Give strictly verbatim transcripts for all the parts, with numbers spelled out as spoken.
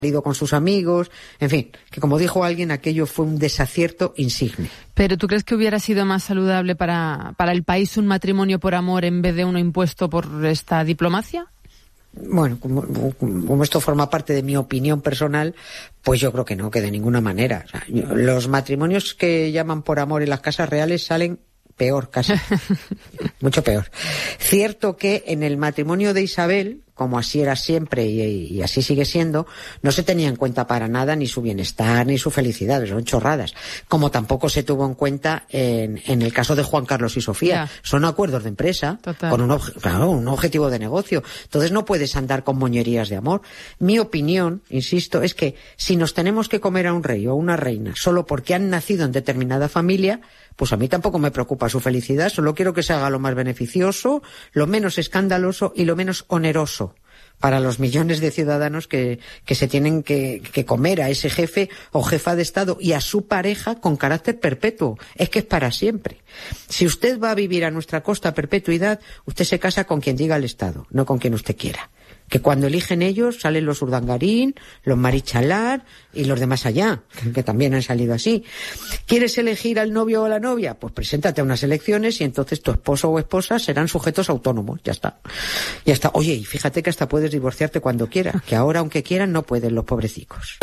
ido con sus amigos, en fin, que como dijo alguien, aquello fue un desacierto insigne. ¿Pero tú crees que hubiera sido más saludable para, para el país un matrimonio por amor en vez de uno impuesto por esta diplomacia? Bueno, como, como esto forma parte de mi opinión personal, pues yo creo que no, que de ninguna manera. O sea, los matrimonios que llaman por amor en las casas reales salen peor, casi. Mucho peor. Cierto que en el matrimonio de Isabel, como así era siempre y, y así sigue siendo, no se tenía en cuenta para nada ni su bienestar ni su felicidad, son chorradas. Como tampoco se tuvo en cuenta en, en el caso de Juan Carlos y Sofía. Yeah. Son acuerdos de empresa, Total. con un, obje, claro, un objetivo de negocio. Entonces no puedes andar con moñerías de amor. Mi opinión, insisto, es que si nos tenemos que comer a un rey o a una reina solo porque han nacido en determinada familia, pues a mí tampoco me preocupa su felicidad, solo quiero que se haga lo más beneficioso, lo menos escandaloso y lo menos oneroso para los millones de ciudadanos que, que se tienen que, que comer a ese jefe o jefa de Estado y a su pareja con carácter perpetuo. Es que es para siempre. Si usted va a vivir a nuestra costa a perpetuidad, usted se casa con quien diga el Estado, no con quien usted quiera. Que cuando eligen ellos salen los Urdangarín, los Marichalar y los de más allá, que también han salido así. ¿Quieres elegir al novio o a la novia? Pues preséntate a unas elecciones y entonces tu esposo o esposa serán sujetos autónomos. Ya está. Ya está. Oye, y fíjate que hasta puedes divorciarte cuando quieras, que ahora aunque quieran no pueden los pobrecicos.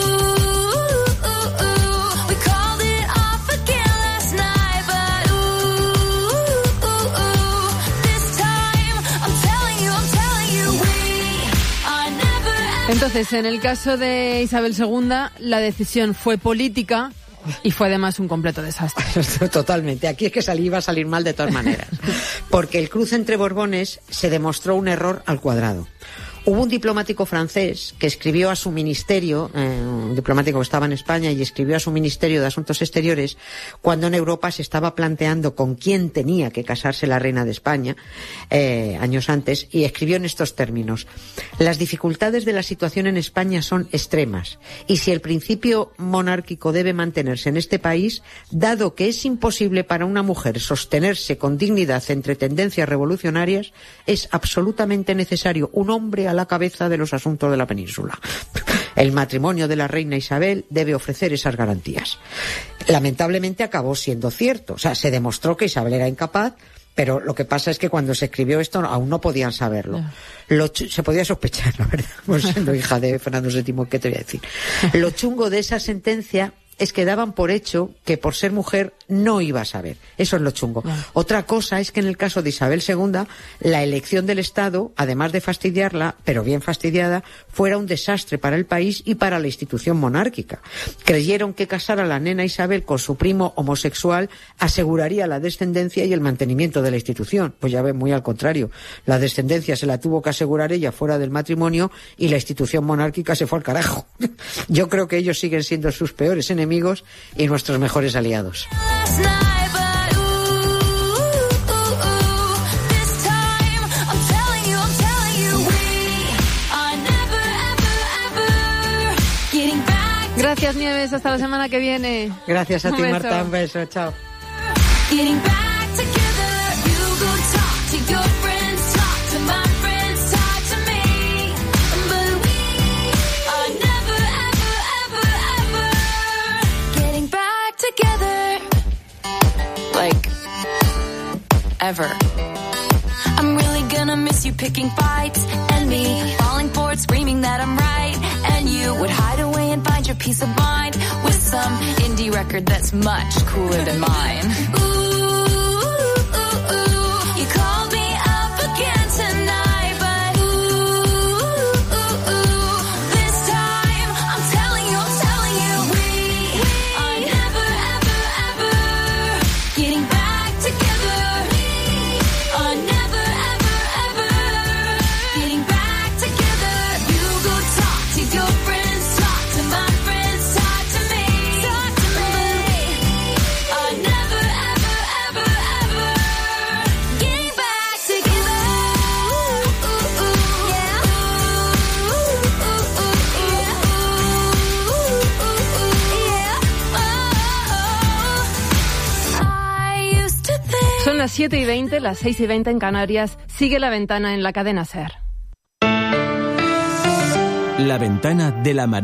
Entonces, en el caso de Isabel segunda, la decisión fue política y fue además un completo desastre. Totalmente. Aquí es que salí, iba a salir mal de todas maneras. Porque el cruce entre Borbones se demostró un error al cuadrado. Hubo un diplomático francés que escribió a su ministerio, eh, un diplomático que estaba en España y escribió a su ministerio de Asuntos Exteriores cuando en Europa se estaba planteando con quién tenía que casarse la reina de España eh, años antes, y escribió en estos términos: las dificultades de la situación en España son extremas y si el principio monárquico debe mantenerse en este país, dado que es imposible para una mujer sostenerse con dignidad entre tendencias revolucionarias, es absolutamente necesario un hombre a la cabeza de los asuntos de la península. El matrimonio de la reina Isabel debe ofrecer esas garantías. Lamentablemente acabó siendo cierto. O sea, se demostró que Isabel era incapaz, pero lo que pasa es que cuando se escribió esto aún no podían saberlo. Yeah. Lo ch- se podía sospechar, la verdad, pues siendo hija de Fernando séptimo, ¿qué te voy a decir? Lo chungo de esa sentencia es que daban por hecho que por ser mujer no iba a saber. Eso es lo chungo. Yeah. Otra cosa es que en el caso de Isabel segunda, la elección del Estado, además de fastidiarla, pero bien fastidiada, fuera un desastre para el país y para la institución monárquica. Creyeron que casar a la nena Isabel con su primo homosexual aseguraría la descendencia y el mantenimiento de la institución. Pues ya ven, muy al contrario. La descendencia se la tuvo que asegurar ella fuera del matrimonio y la institución monárquica se fue al carajo. Yo creo que ellos siguen siendo sus peores enemigos y nuestros mejores aliados. Gracias, Nieves, hasta la semana que viene. Gracias a un ti, beso. Marta, un beso, chao. Like, ever. I'm really gonna miss you picking fights and me falling for it, screaming that I'm right. And you would hide away and find your peace of mind with some indie record that's much cooler than mine. Ooh, ooh, ooh, ooh. You called me up again tonight, but ooh, ooh, ooh. This time I'm telling you, I'm telling you, we, we are never, ever, ever getting back together. We are never, ever, ever getting back together. You go talk to your friends, talk to my friends, talk to me, talk to me. We are never, ever, ever, ever getting back together. Ooh, ooh, ooh, yeah. Ooh, ooh, ooh, yeah. Ooh, ooh, ooh, yeah. Oh, I used to think. Son las siete y veinte, las seis y veinte en Canarias. Sigue La Ventana en la cadena SER. La ventana de la mar.